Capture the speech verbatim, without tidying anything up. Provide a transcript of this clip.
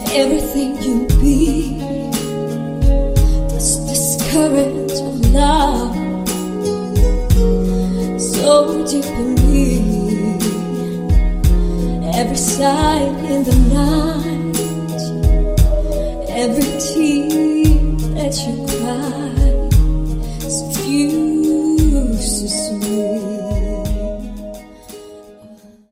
everything you be. Does this current of love so deep in me? Every sigh in the night, every tear that you cry, suffuses to